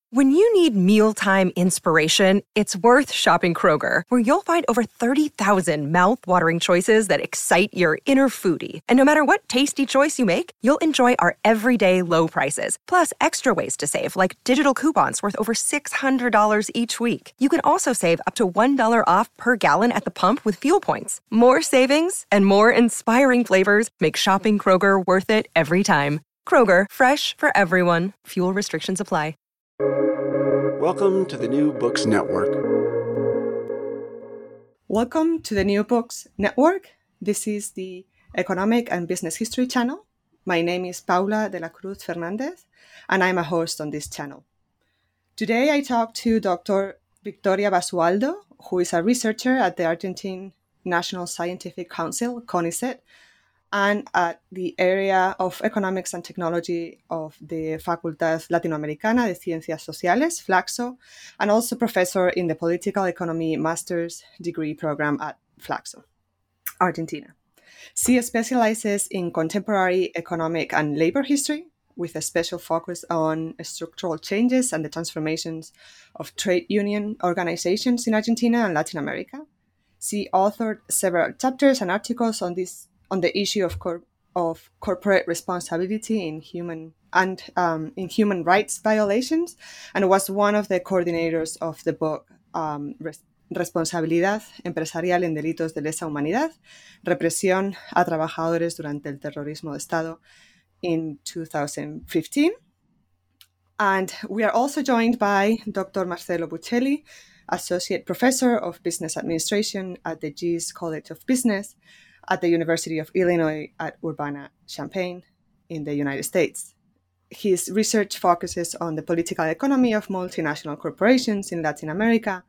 When you need mealtime inspiration, it's worth shopping Kroger, where you'll find over 30,000 mouth-watering choices that excite your inner foodie. And no matter what tasty choice you make, you'll enjoy our everyday low prices, plus extra ways to save, like digital coupons worth over $600 each week. You can also save up to $1 off per gallon at the pump with fuel points. More savings and more inspiring flavors make shopping Kroger worth it every time. Kroger, fresh for everyone. Fuel restrictions apply. Welcome to the New Books Network. Welcome to the New Books Network. This is the Economic and Business History channel. My name is Paula de la Cruz Fernandez, and I'm a host on this channel. Today I talk to Dr. Victoria Basualdo, who is a researcher at the Argentine National Scientific Council, CONICET, and at the area of Economics and Technology of the Facultad Latinoamericana de Ciencias Sociales, FLACSO, and also professor in the Political Economy Master's Degree Program at FLACSO, Argentina. She specializes in contemporary economic and labor history, with a special focus on structural changes and the transformations of trade union organizations in Argentina and Latin America. She authored several chapters and articles on the issue of corporate responsibility in human rights violations, and was one of the coordinators of the book Responsabilidad empresarial en delitos de lesa humanidad, represión a trabajadores durante el terrorismo de Estado in 2015. And we are also joined by Dr. Marcelo Buccelli, Associate Professor of Business Administration at the Gies College of Business at the University of Illinois at Urbana-Champaign in the United States. His research focuses on the political economy of multinational corporations in Latin America,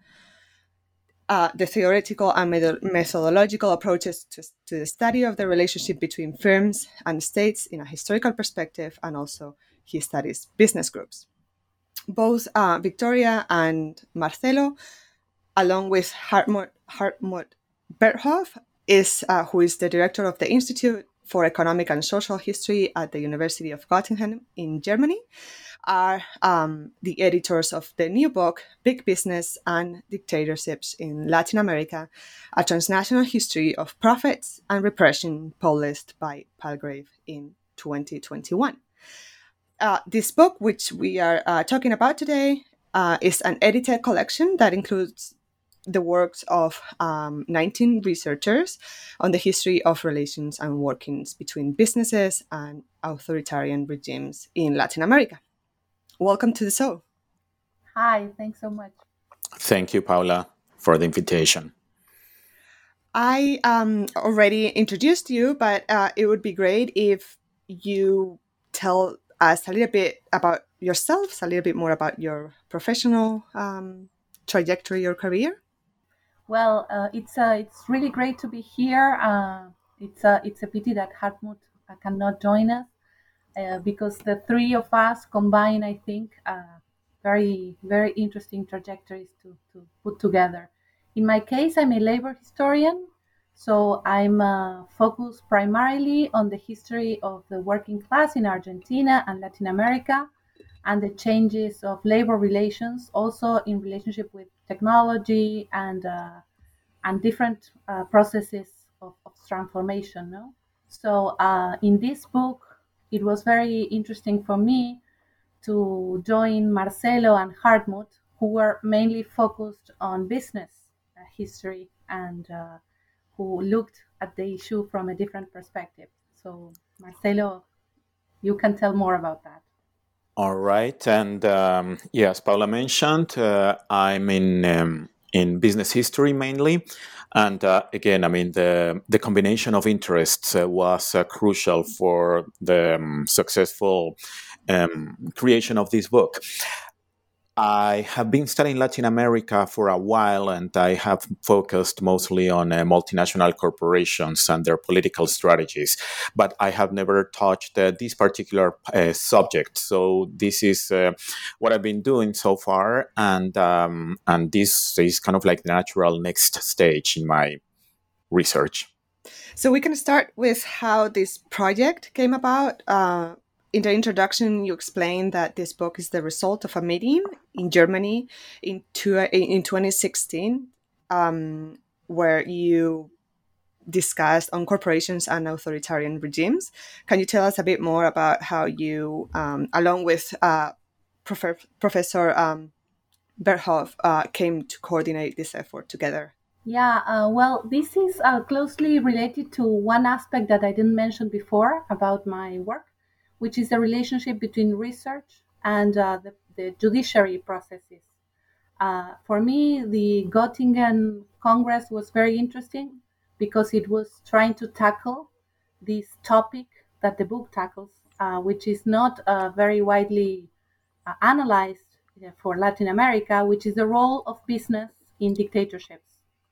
the theoretical and methodological approaches to the study of the relationship between firms and states in a historical perspective, and also he studies business groups. Both Victoria and Marcelo, along with Hartmut Berthoff, who is the director of the Institute for Economic and Social History at the University of Göttingen in Germany, are the editors of the new book, Big Business and Dictatorships in Latin America, a transnational history of profits and repression, published by Palgrave in 2021. This book, which we are talking about today, is an edited collection that includes the works of 19 researchers on the history of relations and workings between businesses and authoritarian regimes in Latin America. Welcome to the show. Hi, thanks so much. Thank you, Paula, for the invitation. I already introduced you, but it would be great if you tell us a little bit about yourselves, a little bit more about your professional trajectory or career. Well, it's really great to be here. It's a pity that Hartmut cannot join us because the three of us combine, I think, very, very interesting trajectories to put together. In my case, I'm a labor historian, so I'm focused primarily on the history of the working class in Argentina and Latin America, and the changes of labor relations, also in relationship with technology and different processes of transformation. No? So in this book, it was very interesting for me to join Marcelo and Hartmut, who were mainly focused on business history and who looked at the issue from a different perspective. So Marcelo, you can tell more about that. All right. And as Paula mentioned, I'm in business history mainly. And again, I mean, the combination of interests was crucial for the successful creation of this book. I have been studying Latin America for a while, and I have focused mostly on multinational corporations and their political strategies, but I have never touched this particular subject. So this is what I've been doing so far, and this is kind of like the natural next stage in my research. So we can start with how this project came about. in the introduction, you explained that this book is the result of a meeting in Germany in 2016, where you discussed on corporations and authoritarian regimes. Can you tell us a bit more about how you, along with Professor Berthoff, came to coordinate this effort together? Yeah, well, this is closely related to one aspect that I didn't mention before about my work, which is the relationship between research and the judiciary processes. For me, the Göttingen Congress was very interesting because it was trying to tackle this topic that the book tackles, which is not very widely analyzed for Latin America, which is the role of business in dictatorships.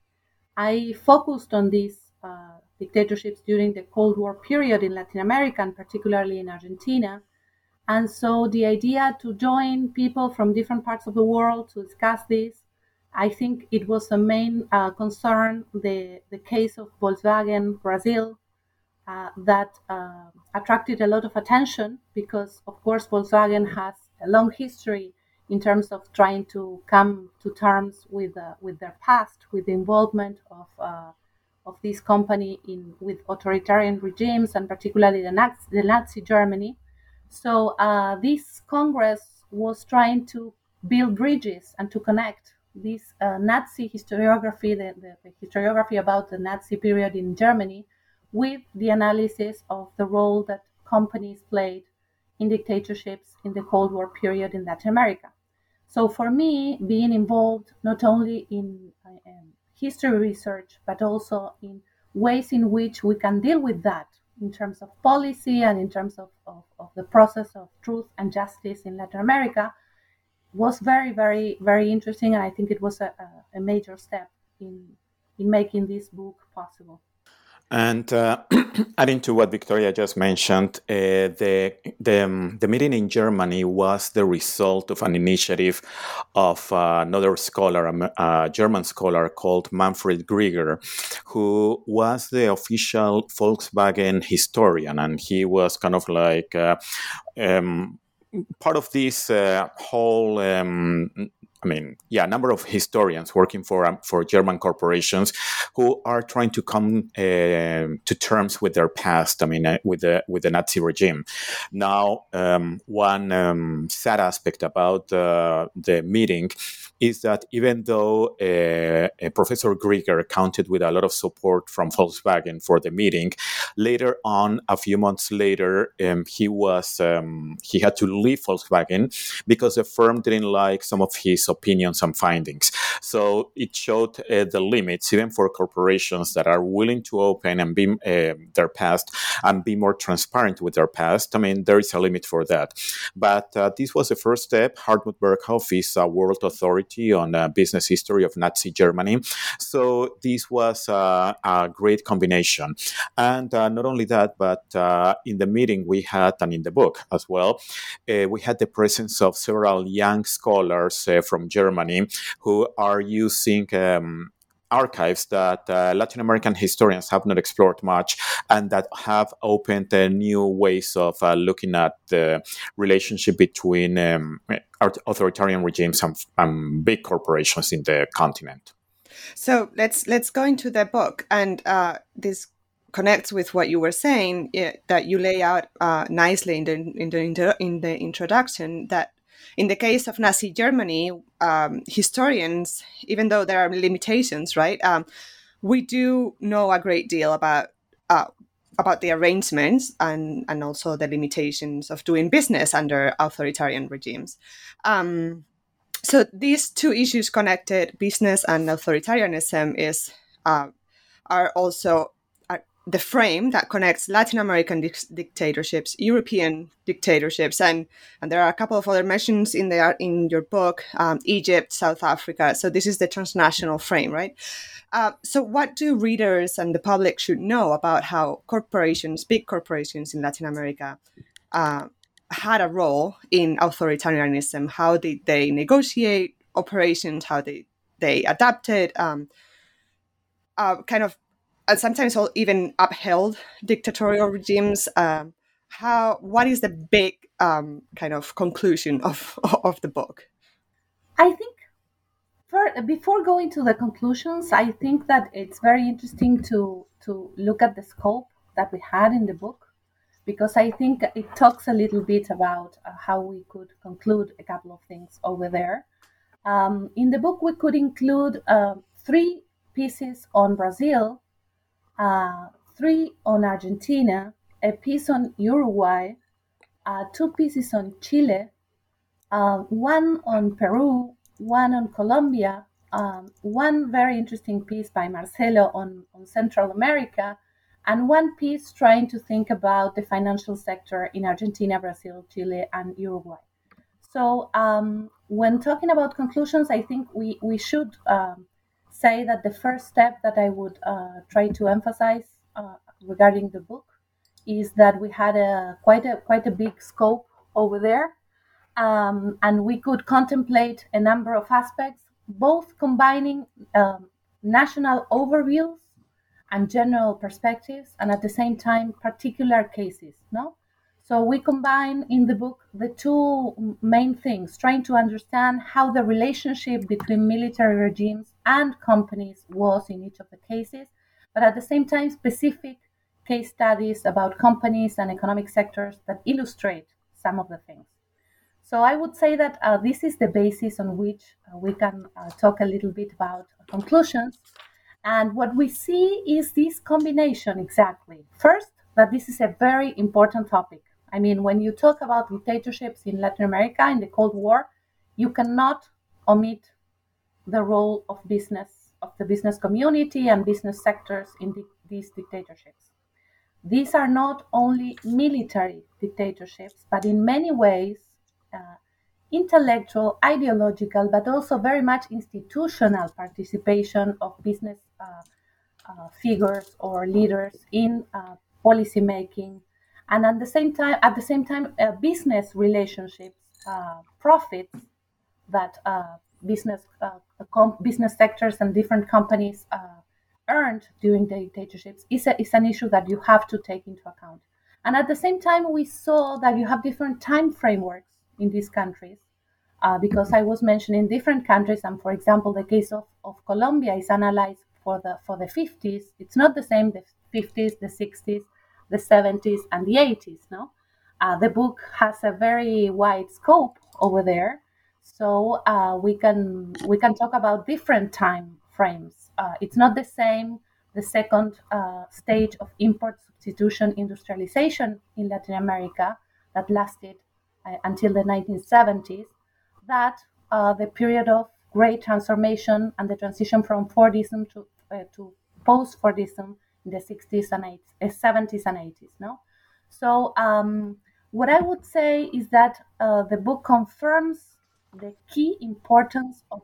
I focused on these dictatorships during the Cold War period in Latin America, and particularly in Argentina. And so the idea to join people from different parts of the world to discuss this, I think it was a main concern, the case of Volkswagen Brazil, that attracted a lot of attention because, of course, Volkswagen has a long history in terms of trying to come to terms with their past, with the involvement of this company with authoritarian regimes, and particularly the Nazi Germany. So this Congress was trying to build bridges and to connect this Nazi historiography, the historiography about the Nazi period in Germany, with the analysis of the role that companies played in dictatorships in the Cold War period in Latin America. So for me, being involved not only in history research, but also in ways in which we can deal with that in terms of policy and in terms of the process of truth and justice in Latin America, was very, very, very interesting. And I think it was a major step in making this book possible. And adding to what Victoria just mentioned, the meeting in Germany was the result of an initiative of another scholar, a German scholar called Manfred Grieger, who was the official Volkswagen historian, and he was kind of like part of this whole. A number of historians working for German corporations who are trying to come to terms with their past. With the Nazi regime. Now, one sad aspect about the meeting is that even though Professor Grieger counted with a lot of support from Volkswagen for the meeting, later on, a few months later, he had to leave Volkswagen because the firm didn't like some of his opinions and findings. So it showed the limits, even for corporations that are willing to open and be their past and be more transparent with their past. There is a limit for that. But this was the first step. Hartmut Berghoff is a world authority on business history of Nazi Germany. So this was a great combination. And not only that, but in the meeting we had, and in the book as well, we had the presence of several young scholars from Germany who are using archives that Latin American historians have not explored much, and that have opened new ways of looking at the relationship between authoritarian regimes and big corporations in the continent. So let's go into the book, and this connects with what you were saying, that you lay out nicely in the introduction, that in the case of Nazi Germany, historians, even though there are limitations, right, we do know a great deal about the arrangements and also the limitations of doing business under authoritarian regimes. So these two issues connected, business and authoritarianism, are also the frame that connects Latin American dictatorships, European dictatorships, and there are a couple of other mentions in your book, Egypt, South Africa. So this is the transnational frame, right? So what do readers and the public should know about how big corporations in Latin America, had a role in authoritarianism? How did they negotiate operations? How they adapted, sometimes even upheld dictatorial regimes, what is the big kind of conclusion of the book? I think before going to the conclusions, I think that it's very interesting to look at the scope that we had in the book, because I think it talks a little bit about how we could conclude a couple of things over there. In the book, we could include 3 pieces on Brazil, 3 on Argentina, a piece on Uruguay, 2 pieces on Chile, 1 on Peru, 1 on Colombia, 1 very interesting piece by Marcelo on Central America, and 1 piece trying to think about the financial sector in Argentina, Brazil, Chile, and Uruguay. So when talking about conclusions, I think we should say that the first step that I would try to emphasize regarding the book is that we had quite a big scope over there, and we could contemplate a number of aspects, both combining national overviews and general perspectives, and at the same time particular cases. No, so we combine in the book the 2 main things, trying to understand how the relationship between military regimes and companies was in each of the cases, but at the same time specific case studies about companies and economic sectors that illustrate some of the things. So I would say that this is the basis on which we can talk a little bit about conclusions. And what we see is this combination exactly. First, that this is a very important topic. I mean, when you talk about dictatorships in Latin America in the Cold War, you cannot omit the role of business, of the business community and business sectors in these dictatorships. These are not only military dictatorships, but in many ways intellectual, ideological, but also very much institutional participation of business figures or leaders in policy making, and at the same time, business relationships, profits that business sectors and different companies earned during the dictatorships is an issue that you have to take into account. And at the same time, we saw that you have different time frameworks in these countries, because I was mentioning different countries, and for example, the case of Colombia is analyzed for the 50s. It's not the same, the 50s, the 60s, the 70s, and the 80s. No, the book has a very wide scope over there, so we can talk about different time frames. It's not the same the second stage of import substitution industrialization in Latin America that lasted until the 1970s, that the period of great transformation and the transition from Fordism to post-Fordism in the 60s and 70s and 80s. No, so what I would say is that the book confirms the key importance of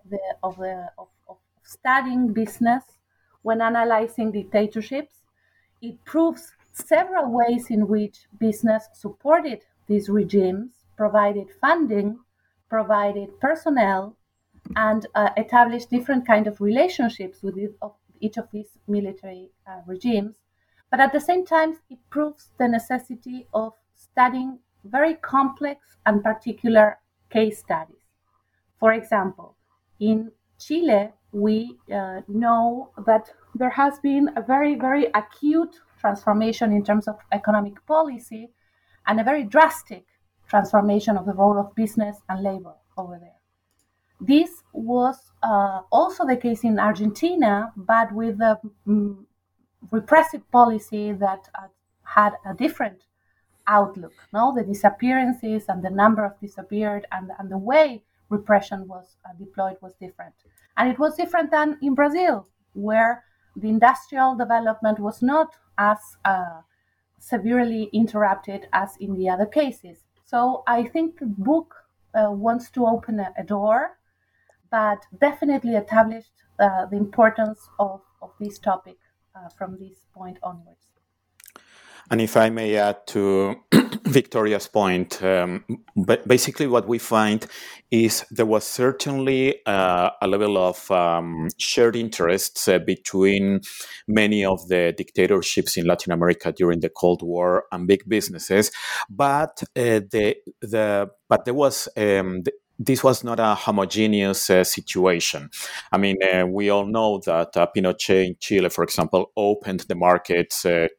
studying business when analyzing dictatorships. It proves several ways in which business supported these regimes, provided funding, provided personnel, and established different kind of relationships with each of these military regimes. But at the same time, it proves the necessity of studying very complex and particular case studies. For example, in Chile, we know that there has been a very, very acute transformation in terms of economic policy and a very drastic transformation of the role of business and labor over there. This was also the case in Argentina, but with a repressive policy that had a different outlook. No, the disappearances and the number of disappeared and the way repression was deployed was different. And it was different than in Brazil, where the industrial development was not as severely interrupted as in the other cases. So I think the book wants to open a door, but definitely established the importance of this topic from this point onwards. And if I may add to Victoria's point, basically what we find is there was certainly a level of shared interests between many of the dictatorships in Latin America during the Cold War and big businesses, but but there was. This was not a homogeneous situation. I mean, we all know that Pinochet in Chile, for example, opened the markets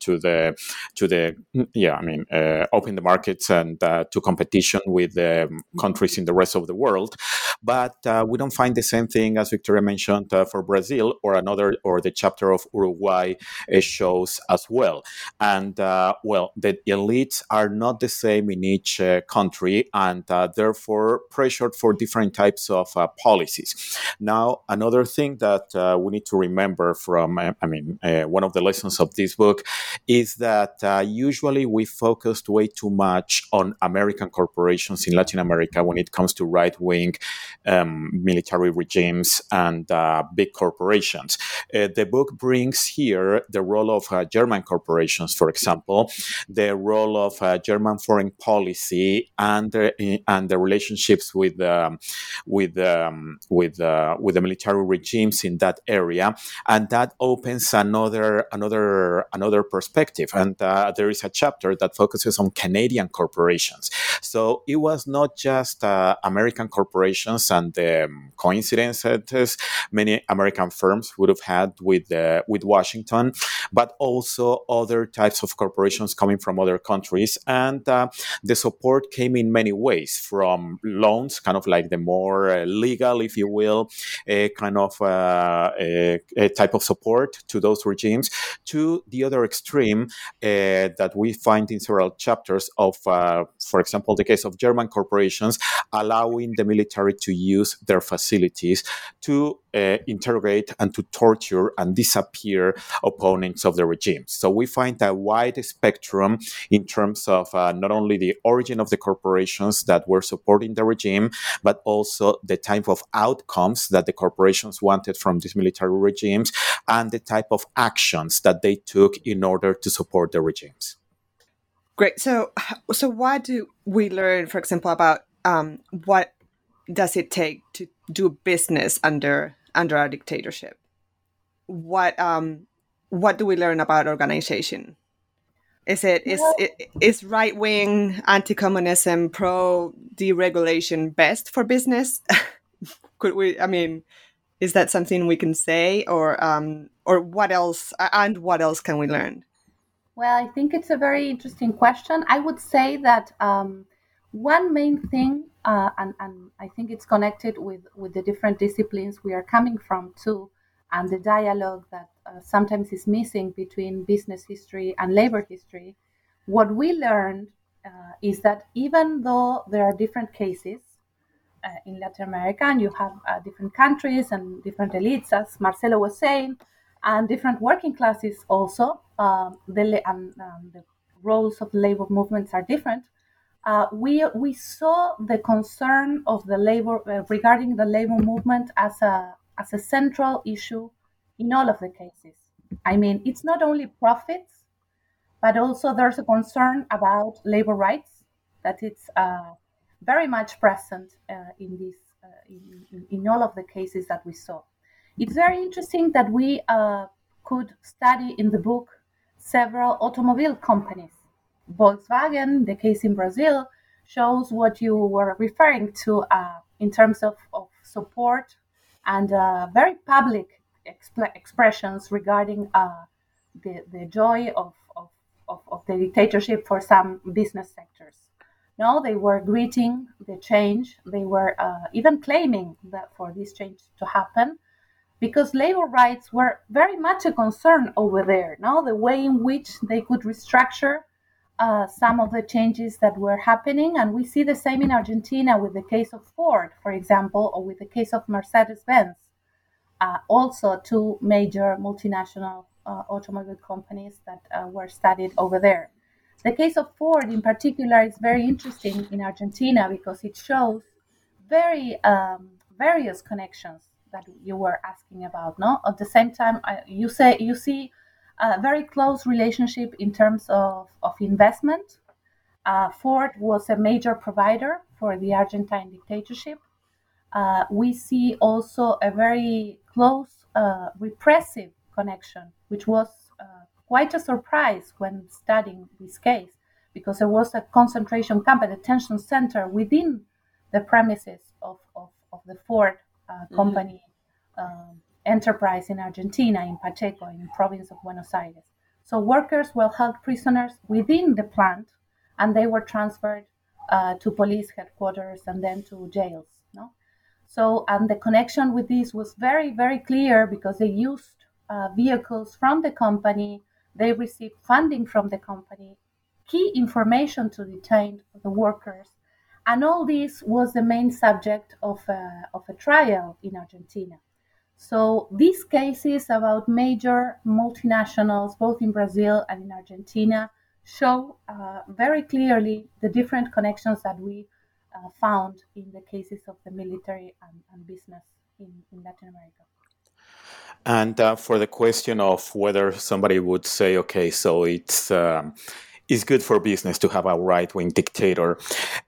open the markets and to competition with countries in the rest of the world. But we don't find the same thing, as Victoria mentioned, for Brazil or the chapter of Uruguay shows as well. And the elites are not the same in each country, and therefore pressured for different types of policies. Now, another thing that we need to remember from, one of the lessons of this book is that usually we focused way too much on American corporations in Latin America when it comes to right-wing military regimes and big corporations. The book brings here the role of German corporations, for example, the role of German foreign policy, and the relationships with the military regimes in that area, and that opens another perspective. And there is a chapter that focuses on Canadian corporations. So it was not just American corporations and the coincidences many American firms would have had with Washington, but also other types of corporations coming from other countries. And the support came in many ways, from loans, kind of like the more legal, if you will, a type of support to those regimes, to the other extreme that we find in several chapters of, for example, the case of German corporations allowing the military to use their facilities to interrogate and to torture and disappear opponents of the regime. So we find a wide spectrum in terms of not only the origin of the corporations that were supporting the regime, but also the type of outcomes that the corporations wanted from these military regimes and the type of actions that they took in order to support the regimes. Great. So what do we learn, for example, about what does it take to do business under a dictatorship? What do we learn about organization? Is right-wing anti-communism, pro-deregulation best for business? Is that something we can say, or what else? And what else can we learn? Well, I think it's a very interesting question. I would say that one main thing, and I think it's connected with the different disciplines we are coming from too, and the dialogue that sometimes is missing between business history and labor history. What we learned is that even though there are different cases in Latin America, and you have different countries and different elites, as Marcelo was saying, and different working classes also, the roles of labor movements are different. We saw the concern of the labor regarding the labor movement as a central issue in all of the cases. I mean, it's not only profits, but also there's a concern about labor rights that it's very much present in all of the cases that we saw. It's very interesting that we could study in the book several automobile companies. Volkswagen, the case in Brazil, shows what you were referring to in terms of support and very public expressions regarding the joy of the dictatorship for some business sectors. No, they were greeting the change. They were even claiming that for this change to happen, because labor rights were very much a concern over there. No, the way in which they could restructure some of the changes that were happening. And we see the same in Argentina with the case of Ford, for example, or with the case of Mercedes-Benz. Also two major multinational automobile companies that were studied over there. The case of Ford in particular is very interesting in Argentina because it shows very various connections that you were asking about. No, at the same time, you see a very close relationship in terms of investment. Ford was a major provider for the Argentine dictatorship. We see also a very close repressive connection, which was quite a surprise when studying this case, because there was a concentration camp, a detention center within the premises of the Ford company enterprise in Argentina, in Pacheco, in the province of Buenos Aires. So workers were held prisoners within the plant, and they were transferred to police headquarters and then to jails. No? So, and the connection with this was very, very clear, because they used vehicles from the company, they received funding from the company, key information to detain the workers. And all this was the main subject of a trial in Argentina. So these cases about major multinationals, both in Brazil and in Argentina, show very clearly the different connections that we found in the cases of the military and business in Latin America. And for the question of whether somebody would say, okay, so it's good for business to have a right-wing dictator.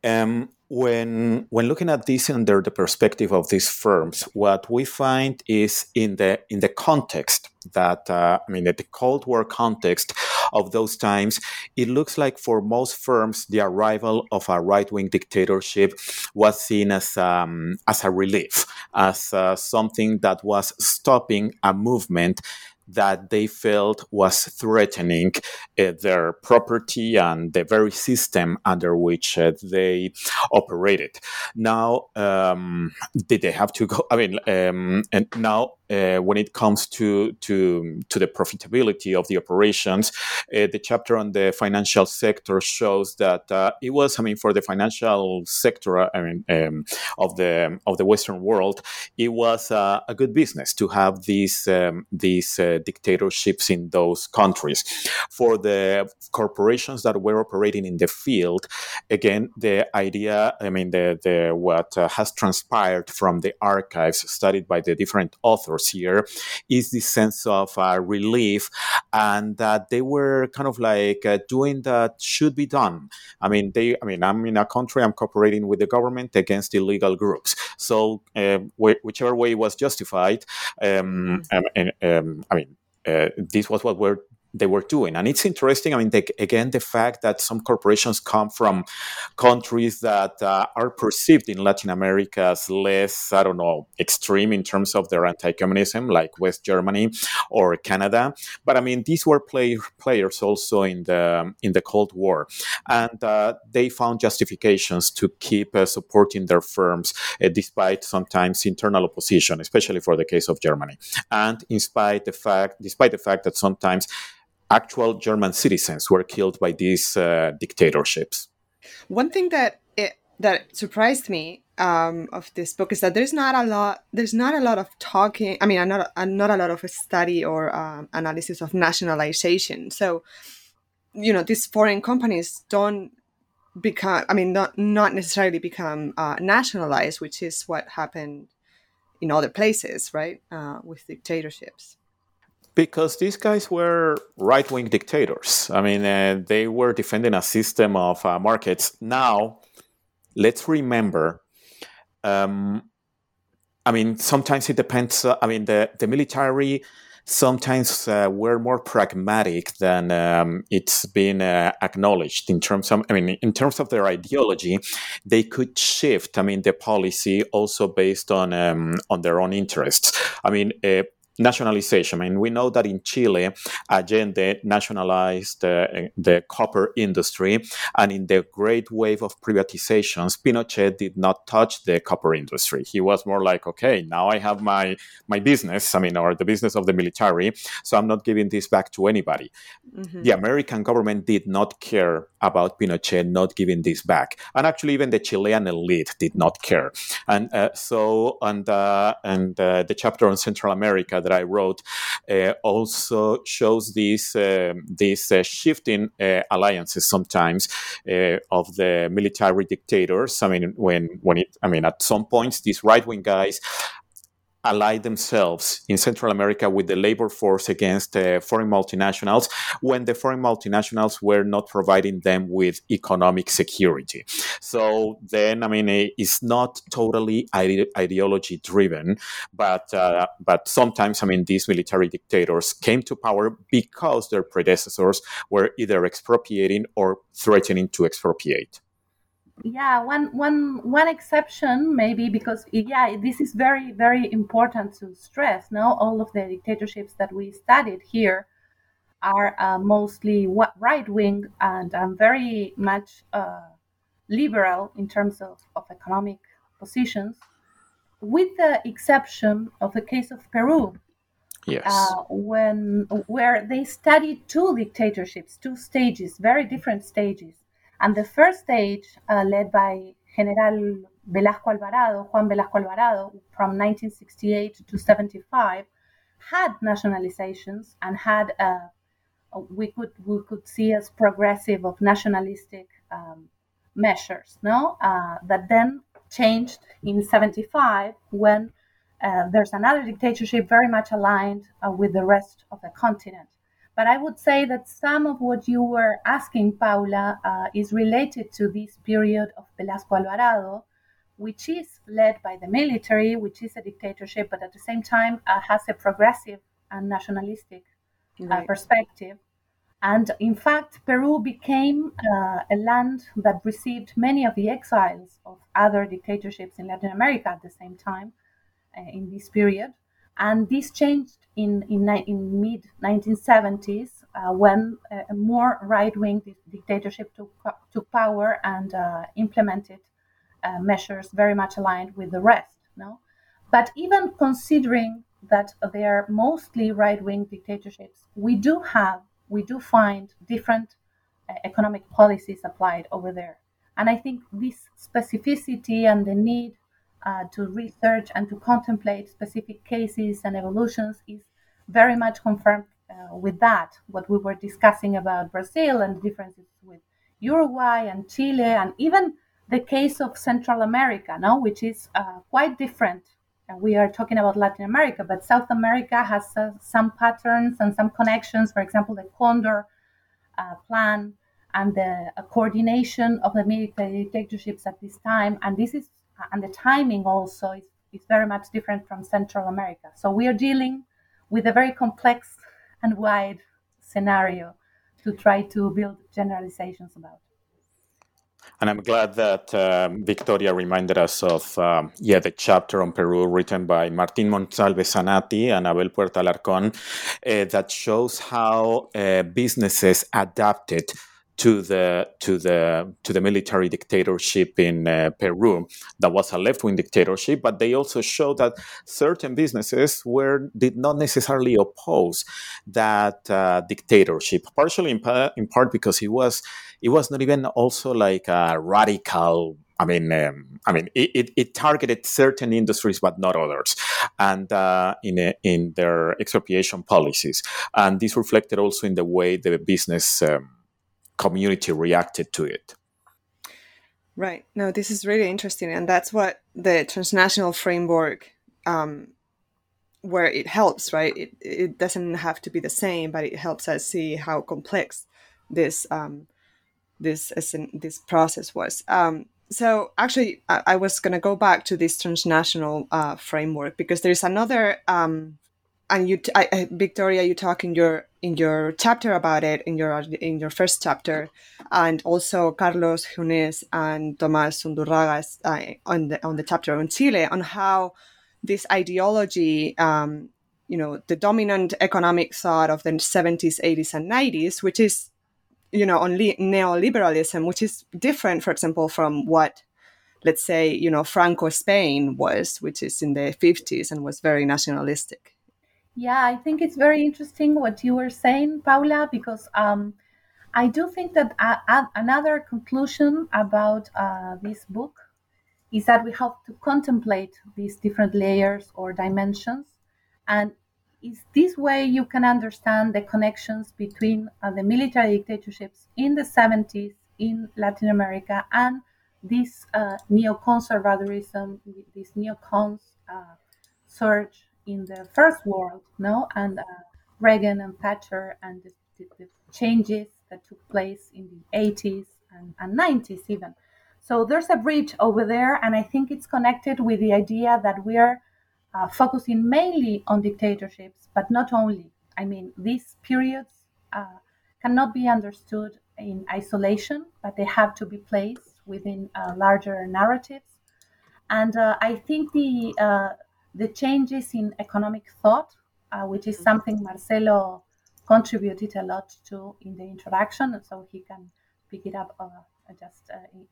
When looking at this under the perspective of these firms, what we find is in the context that the Cold War context of those times, it looks like for most firms the arrival of a right-wing dictatorship was seen as a relief, as something that was stopping a movement that they felt was threatening their property and the very system under which they operated. Now, did they have to go? And now, when it comes to the profitability of the operations, the chapter on the financial sector shows that it was, for the financial sector, of the Western world, it was a good business to have these dictatorships in those countries. For the corporations that were operating in the field, again, the idea, what has transpired from the archives studied by the different authors here is the sense of relief, and that they were kind of like doing that should be done. I'm in a country, I'm cooperating with the government against illegal groups. So whichever way was justified, this was what they were doing. And it's interesting, again, the fact that some corporations come from countries that are perceived in Latin America as less, extreme in terms of their anti-communism, like West Germany or Canada. But these were players also in the Cold War. And they found justifications to keep supporting their firms despite sometimes internal opposition, especially for the case of Germany. And despite the fact that sometimes actual German citizens were killed by these dictatorships. One thing that surprised me of this book is that there's not a lot of talking. Not a lot of study or analysis of nationalization. So, these foreign companies don't become. Not necessarily become nationalized, which is what happened in other places, right? With dictatorships. Because these guys were right-wing dictators. They were defending a system of markets. Now, let's remember, sometimes it depends. The military sometimes were more pragmatic than it's been acknowledged in terms of their ideology. They could shift, the policy also based on their own interests. Nationalization. We know that in Chile, Allende nationalized the copper industry, and in the great wave of privatizations, Pinochet did not touch the copper industry. He was more like, okay, now I have my business, or the business of the military, so I'm not giving this back to anybody. Mm-hmm. The American government did not care about Pinochet not giving this back, and actually even the Chilean elite did not care. And the chapter on Central America that I wrote also shows these shifting alliances sometimes of the military dictators. At some points these right-wing guys ally themselves in Central America with the labor force against foreign multinationals when the foreign multinationals were not providing them with economic security. So then, it's not totally ideology driven, but sometimes, these military dictators came to power because their predecessors were either expropriating or threatening to expropriate. Yeah, one exception maybe, because this is very, very important to stress. Now, all of the dictatorships that we studied here are mostly right wing and very much liberal in terms of economic positions, with the exception of the case of Peru. Yes. Where they studied two dictatorships, two stages, very different stages. And the first stage, led by General Velasco Alvarado, Juan Velasco Alvarado, from 1968 to 75, had nationalizations and had we could see as progressive of nationalistic measures, that then changed in 75 when there's another dictatorship very much aligned with the rest of the continent. But I would say that some of what you were asking, Paula, is related to this period of Velasco Alvarado, which is led by the military, which is a dictatorship, but at the same time has a progressive and nationalistic perspective. And in fact, Peru became a land that received many of the exiles of other dictatorships in Latin America at the same time in this period. And this changed in mid 1970s when a more right-wing dictatorship took power and implemented measures very much aligned with the rest. But even considering that they are mostly right-wing dictatorships, we do find different economic policies applied over there. And I think this specificity and the need to research and to contemplate specific cases and evolutions is very much confirmed with that, what we were discussing about Brazil and the differences with Uruguay and Chile, and even the case of Central America, which is quite different. We are talking about Latin America, but South America has some patterns and some connections. For example, the Condor Plan and the coordination of the military dictatorships at this time, and the timing also is very much different from Central America. So we are dealing with a very complex and wide scenario to try to build generalizations about. And I'm glad that Victoria reminded us of the chapter on Peru written by Martín Monsalve Zanatti and Abel Puerta Alarcón that shows how businesses adapted to the military dictatorship in Peru. That was a left-wing dictatorship, but they also show that certain businesses did not necessarily oppose that dictatorship. Partially, in part, because it was not even also like a radical. It targeted certain industries, but not others, and in their expropriation policies, and this reflected also in the way the business community reacted to it. Right. No, this is really interesting, and that's what the transnational framework, where it helps, right? It doesn't have to be the same, but it helps us see how complex this process was. So actually, I was going to go back to this transnational framework because there's another. And Victoria, you talk in your chapter about it in your first chapter, and also Carlos Junés and Tomás Undurragas on the chapter on Chile, on how this ideology, the dominant economic thought of the 70s, 80s, and 90s, which is on neoliberalism, which is different, for example, from what, let's say, Franco Spain was, which is in the 50s and was very nationalistic. Yeah, I think it's very interesting what you were saying, Paula, because I do think that another conclusion about this book is that we have to contemplate these different layers or dimensions. And is this way you can understand the connections between the military dictatorships in the 70s in Latin America and this neoconservadorism, these neocons surge in the first world, no, and Reagan and Thatcher and the changes that took place in the 80s and 90s even. So there's a bridge over there, and I think it's connected with the idea that we are focusing mainly on dictatorships, but not only. I mean, these periods cannot be understood in isolation, but they have to be placed within larger narratives. And I think the changes in economic thought, which is something Marcelo contributed a lot to in the introduction, so he can pick it up just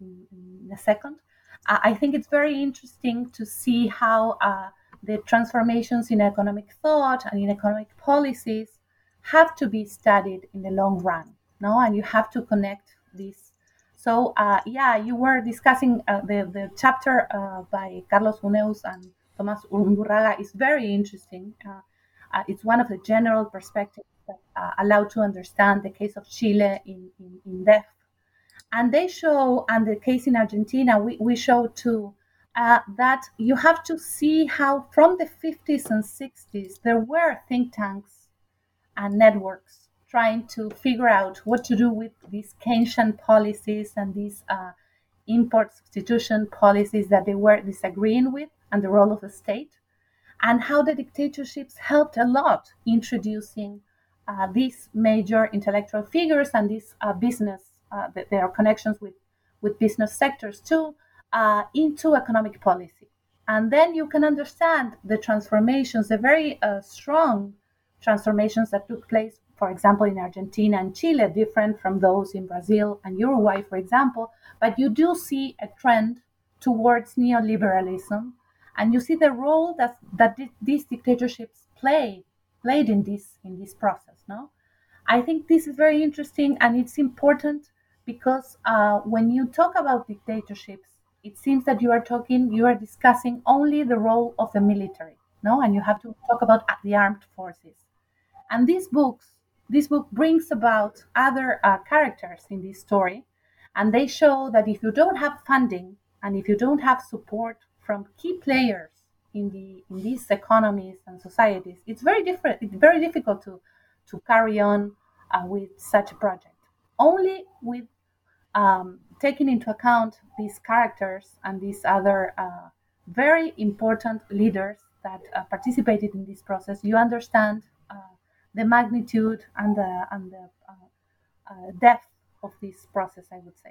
in a second. I think it's very interesting to see how the transformations in economic thought and in economic policies have to be studied in the long run, no? And you have to connect these. So, you were discussing the chapter by Carlos Huneeus and Tomás Undurraga is very interesting. It's one of the general perspectives that allow to understand the case of Chile in depth. And they show, and the case in Argentina, we show too, that you have to see how from the 50s and 60s, there were think tanks and networks trying to figure out what to do with these Keynesian policies and these import substitution policies that they were disagreeing with and the role of the state, and how the dictatorships helped a lot introducing these major intellectual figures and these business, their connections with business sectors too, into economic policy. And then you can understand the transformations, the very strong transformations that took place, for example, in Argentina and Chile, different from those in Brazil and Uruguay, for example. But you do see a trend towards neoliberalism, and you see the role that these dictatorships played in this process. No, I think this is very interesting, and it's important because when you talk about dictatorships, it seems that you are discussing only the role of the military, no, and you have to talk about the armed forces. And this book brings about other characters in this story, and they show that if you don't have funding and if you don't have support from key players in these economies and societies, it's very difficult to carry on with such a project. Only with taking into account these characters and these other very important leaders that participated in this process, you understand the magnitude and the depth of this process, I would say.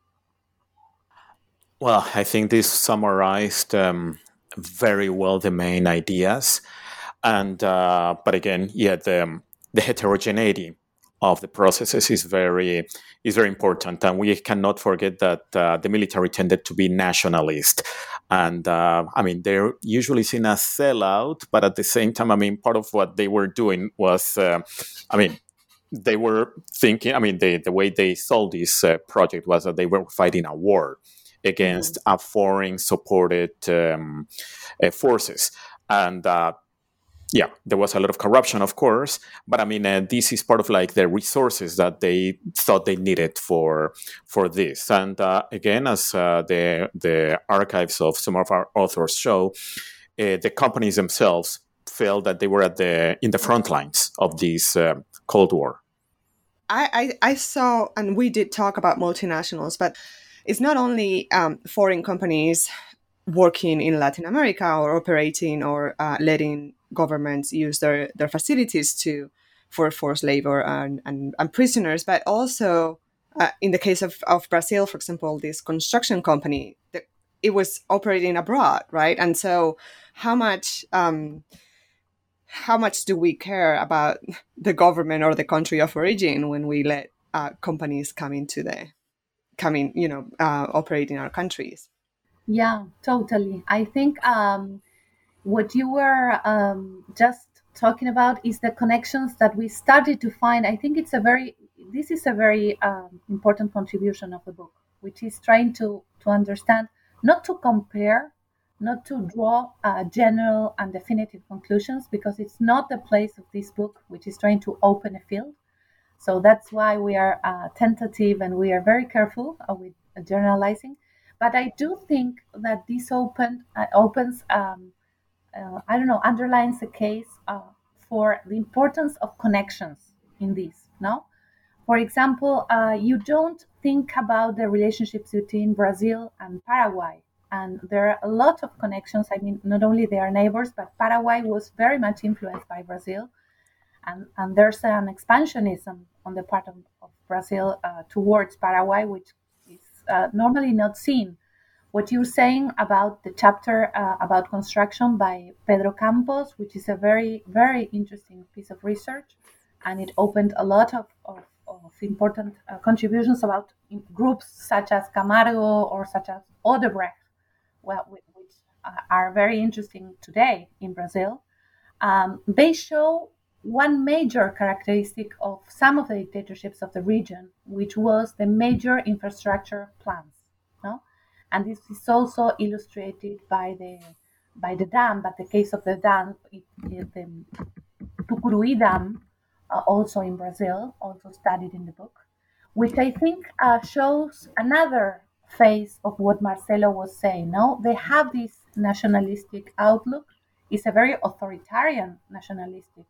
Well, I think this summarized very well the main ideas, and but again, the heterogeneity of the processes is very important, and we cannot forget that the military tended to be nationalist, and I mean they're usually seen as sellout, but at the same time, I mean part of what they were doing was, they were thinking, the way they sold this project was that they were fighting a war against foreign supported forces, and there was a lot of corruption, of course, but this is part of like the resources that they thought they needed for this. And again, as the archives of some of our authors show, the companies themselves felt that they were in the front lines of this Cold War. I saw, and we did talk about multinationals, but it's not only foreign companies working in Latin America or operating or letting governments use their facilities for forced labor and prisoners, but also in the case of Brazil, for example, this construction company, it was operating abroad, right? And so how much do we care about the government or the country of origin when we let companies operate in our countries? Yeah, totally. I think what you were just talking about is the connections that we started to find. I think this is a very important contribution of the book, which is trying to understand, not to compare, not to draw general and definitive conclusions, because it's not the place of this book, which is trying to open a field. So that's why we are tentative and we are very careful with generalizing. But I do think that this opens I don't know, underlines the case for the importance of connections in this. No, for example, you don't think about the relationships between Brazil and Paraguay, and there are a lot of connections. I mean, not only they are neighbors, but Paraguay was very much influenced by Brazil, and there's an expansionism on the part of Brazil towards Paraguay, which is normally not seen. What you're saying about the chapter about construction by Pedro Campos, which is a very, very interesting piece of research, and it opened a lot of important contributions about groups such as Camargo or such as Odebrecht, well, which are very interesting today in Brazil. They show one major characteristic of some of the dictatorships of the region, which was the major infrastructure plans. No? And this is also illustrated by the dam, but the case of the dam, the Tucuruí Dam, also in Brazil, also studied in the book, which I think shows another phase of what Marcelo was saying. No, they have this nationalistic outlook. It's a very authoritarian nationalistic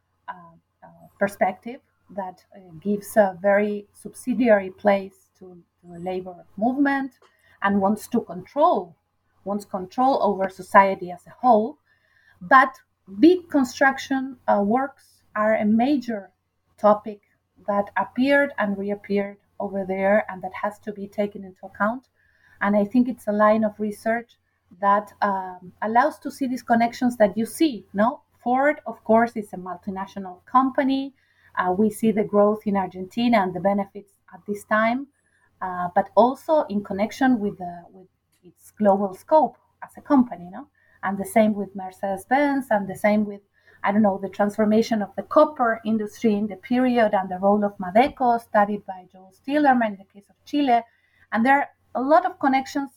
perspective that gives a very subsidiary place to the labor movement and wants control over society as a whole. But big construction works are a major topic that appeared and reappeared over there and that has to be taken into account. And I think it's a line of research that allows to see these connections that you see. No, Ford, of course, is a multinational company. We see the growth in Argentina and the benefits at this time, but also in connection with its global scope as a company. No, and the same with Mercedes-Benz, and the same with, I don't know, the transformation of the copper industry in the period and the role of Madeco, studied by Joel Stillerman in the case of Chile. And there are a lot of connections,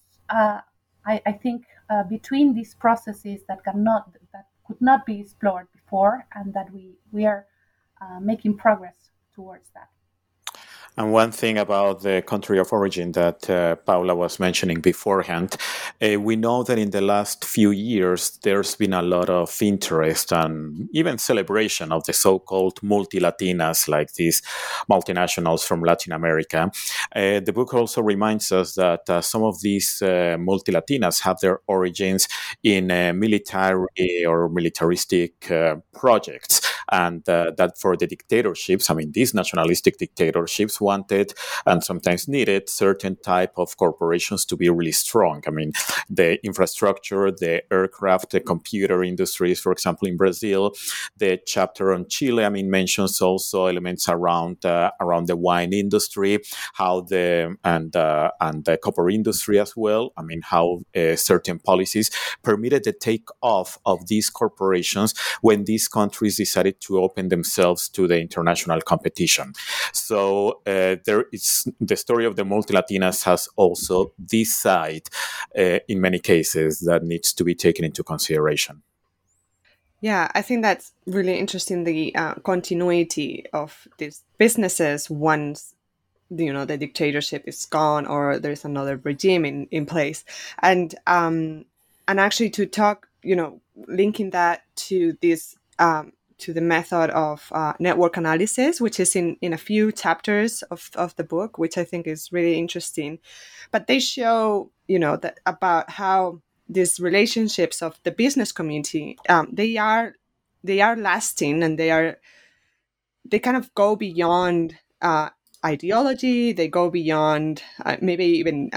I think, between these processes that could not be explored before, and that we are making progress towards that. And one thing about the country of origin that Paula was mentioning beforehand, we know that in the last few years, there's been a lot of interest and even celebration of the so-called multi-Latinas, like these multinationals from Latin America. The book also reminds us that some of these multi-Latinas have their origins in military or militaristic projects. And that for the dictatorships, I mean, these nationalistic dictatorships wanted and sometimes needed certain type of corporations to be really strong. I mean, the infrastructure, the aircraft, the computer industries, for example, in Brazil. The chapter on Chile, I mean, mentions also elements around the wine industry, how the copper industry as well. I mean, how certain policies permitted the takeoff of these corporations when these countries decided to open themselves to the international competition. So there is the story of the multi-Latinas has also this side in many cases that needs to be taken into consideration. Yeah, I think that's really interesting, the continuity of these businesses once the dictatorship is gone or there's another regime in place. And actually to talk, linking that to this to the method of network analysis, which is in a few chapters of the book, which I think is really interesting. But they show, that about how these relationships of the business community, they are lasting, and they kind of go beyond ideology. They go beyond maybe even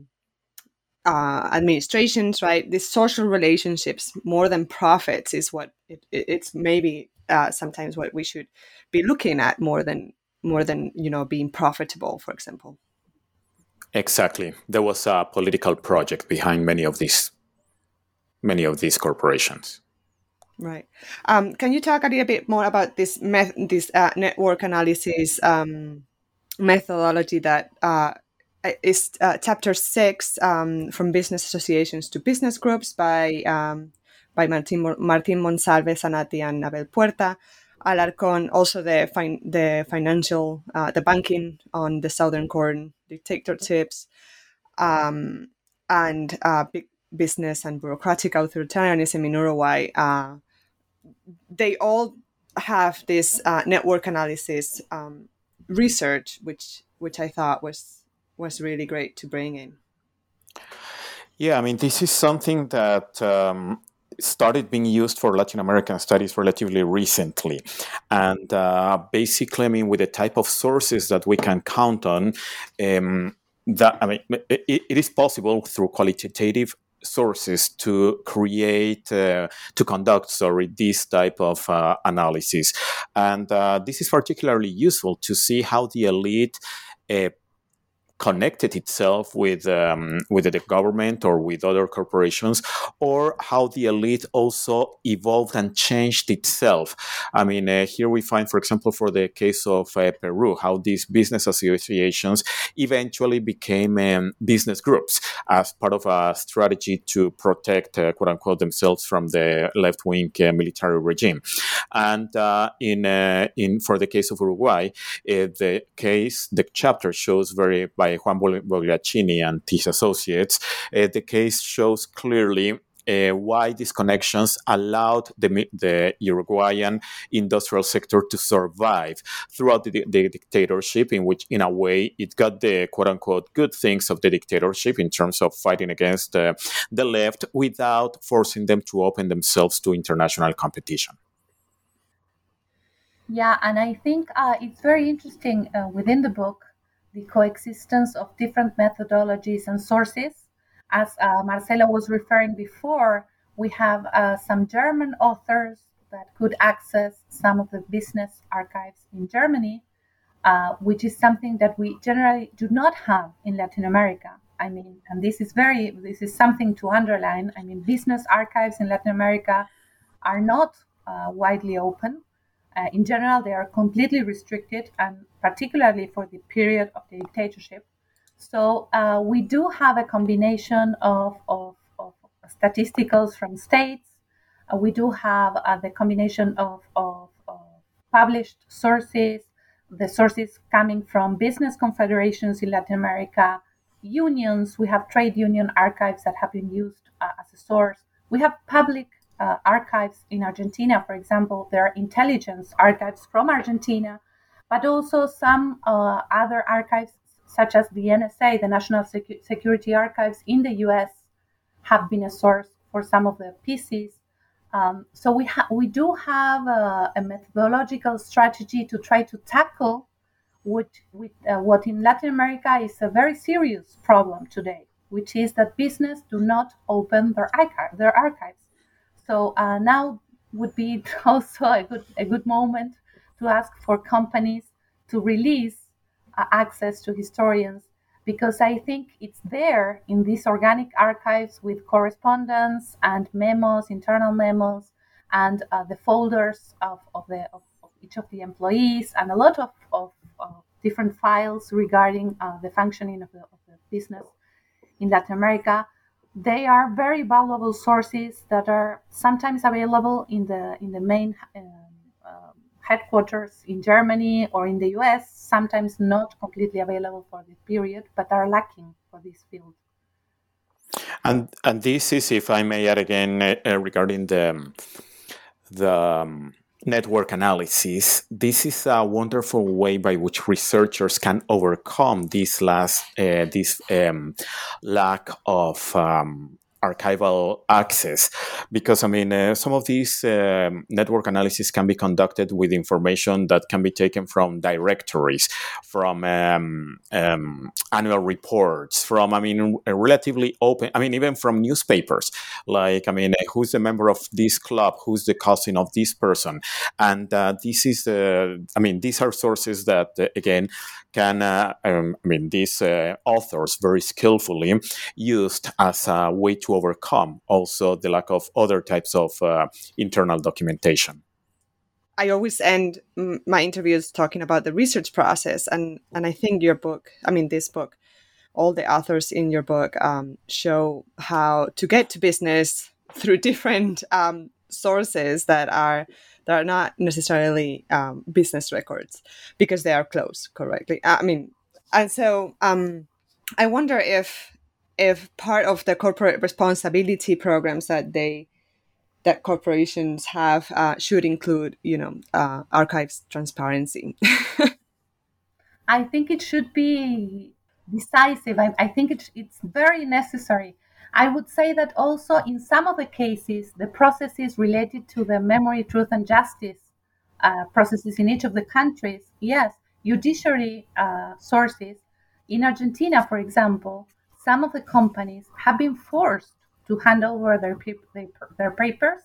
administrations, right? These social relationships, more than profits, is what it's maybe sometimes what we should be looking at more than being profitable, for example. Exactly. There was a political project behind many of these corporations. Right. Can you talk a little bit more about this network analysis methodology that is chapter 6, from business associations to business groups, by Martin Monsalve Zanatti and Abel Puerta. Alarcón, also the financial, the banking on the Southern Corn dictatorships, and business and bureaucratic authoritarianism in Uruguay, they all have this network analysis research, which I thought was really great to bring in. Yeah, I mean, this is something that started being used for Latin American studies relatively recently. And basically, I mean, with the type of sources that we can count on, that I mean, it is possible through qualitative sources to conduct this type of analysis. And this is particularly useful to see how the elite connected itself with the government or with other corporations, or how the elite also evolved and changed itself. I mean, here we find, for example, for the case of Peru, how these business associations eventually became business groups as part of a strategy to protect, quote unquote, themselves from the left-wing military regime. And in for the case of Uruguay, the chapter shows by Juan Bogliacini and his associates, the case shows clearly why these connections allowed the Uruguayan industrial sector to survive throughout the dictatorship, in which, in a way, it got the quote-unquote good things of the dictatorship in terms of fighting against the left without forcing them to open themselves to international competition. Yeah, and I think it's very interesting within the book, the coexistence of different methodologies and sources. As Marcelo was referring before, we have some German authors that could access some of the business archives in Germany, which is something that we generally do not have in Latin America. I mean, and this is something to underline. I mean, business archives in Latin America are not widely open. In general, they are completely restricted, and particularly for the period of the dictatorship. So we do have a combination of statisticals from states. We do have the combination of published sources, the sources coming from business confederations in Latin America, unions. We have trade union archives that have been used as a source. We have public archives in Argentina, for example. There are intelligence archives from Argentina, but also some other archives, such as the NSA, the National Security Archives in the US, have been a source for some of the pieces. So we do have a methodological strategy to try to tackle what in Latin America is a very serious problem today, which is that business do not open their archives. So now would be also a good moment to ask for companies to release access to historians, because I think it's there in these organic archives with correspondence and memos, internal memos, and the folders of each of the employees, and a lot of different files regarding the functioning of the business in Latin America. They are very valuable sources that are sometimes available in the main headquarters in Germany or in the US, sometimes not completely available for this period, but are lacking for this field. And this is, if I may add again, regarding the network analysis, this is a wonderful way by which researchers can overcome this lack of archival access, because I mean, some of these network analysis can be conducted with information that can be taken from directories, from annual reports, from a relatively open, even from newspapers, like who's the member of this club, who's the cousin of this person, and this is these are sources that again can these authors very skillfully used as a way to overcome also the lack of other types of internal documentation. I always end my interviews talking about the research process, and I think this book, all the authors in your book show how to get to business through different sources that are not necessarily business records, because they are closed correctly. And so I wonder if if part of the corporate responsibility programs that corporations have should include, archives transparency. I think it should be decisive. I think it's very necessary. I would say that also in some of the cases, the processes related to the memory, truth, and justice processes in each of the countries, yes, judiciary sources. In Argentina, for example, some of the companies have been forced to hand over their papers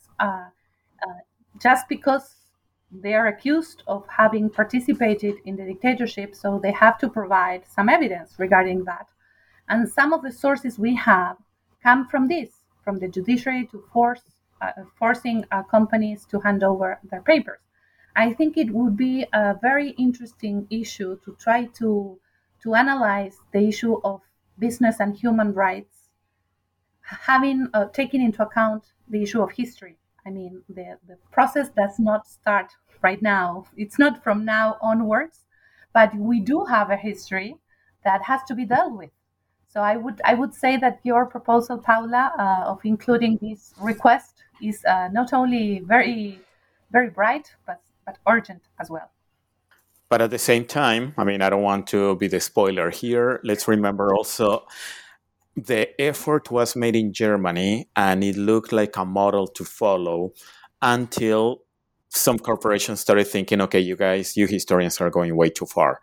just because they are accused of having participated in the dictatorship, so they have to provide some evidence regarding that. And some of the sources we have come from the judiciary to forcing companies to hand over their papers. I think it would be a very interesting issue to try to analyze the issue of business and human rights, having taken into account the issue of history. I mean, the process does not start right now. It's not from now onwards, but we do have a history that has to be dealt with. So I would say that your proposal, Paula, of including this request is not only very, very bright, but urgent as well. But at the same time, I mean, I don't want to be the spoiler here. Let's remember also the effort was made in Germany, and it looked like a model to follow until some corporations started thinking, okay, you historians are going way too far.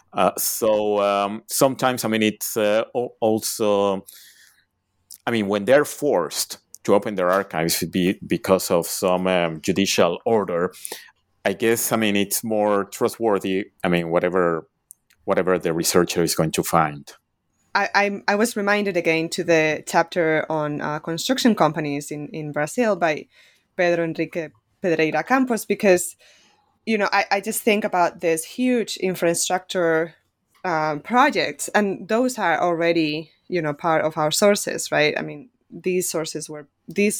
So sometimes, I mean, it's also, I mean, when they're forced to open their archives because of some judicial order, I guess, I mean, it's more trustworthy, I mean, whatever the researcher is going to find. I was reminded again to the chapter on construction companies in Brazil by Pedro Enrique Pedreira Campos, because, I just think about this huge infrastructure projects, and those are already, part of our sources, right? I mean, these sources were, this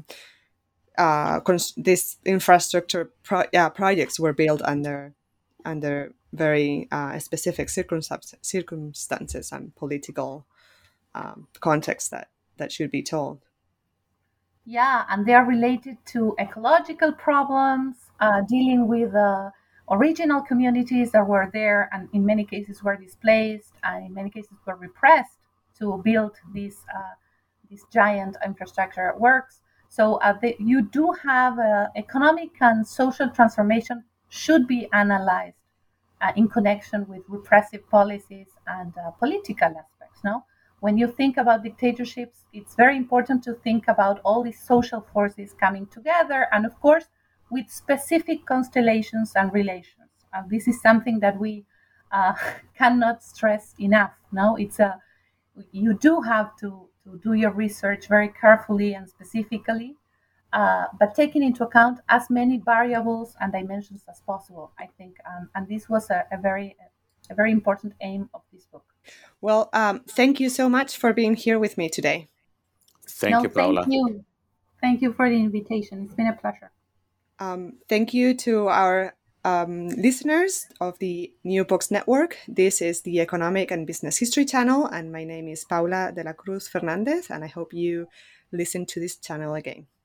infrastructure projects were built under very specific circumstances and political context that should be told. Yeah, and they are related to ecological problems, dealing with original communities that were there and in many cases were displaced and in many cases were repressed to build these giant infrastructure works. So you do have economic and social transformation should be analyzed in connection with repressive policies and political aspects. No, when you think about dictatorships, it's very important to think about all these social forces coming together, and of course, with specific constellations and relations. This is something that we cannot stress enough. No, you do have to do your research very carefully and specifically, but taking into account as many variables and dimensions as possible, I think. And this was a very important aim of this book. Well, thank you so much for being here with me today. Thank you, Paula. Thank you. Thank you for the invitation. It's been a pleasure. Thank you to our listeners of the New Books Network. This is the Economic and Business History channel, and my name is Paula de la Cruz Fernandez, and I hope you listen to this channel again.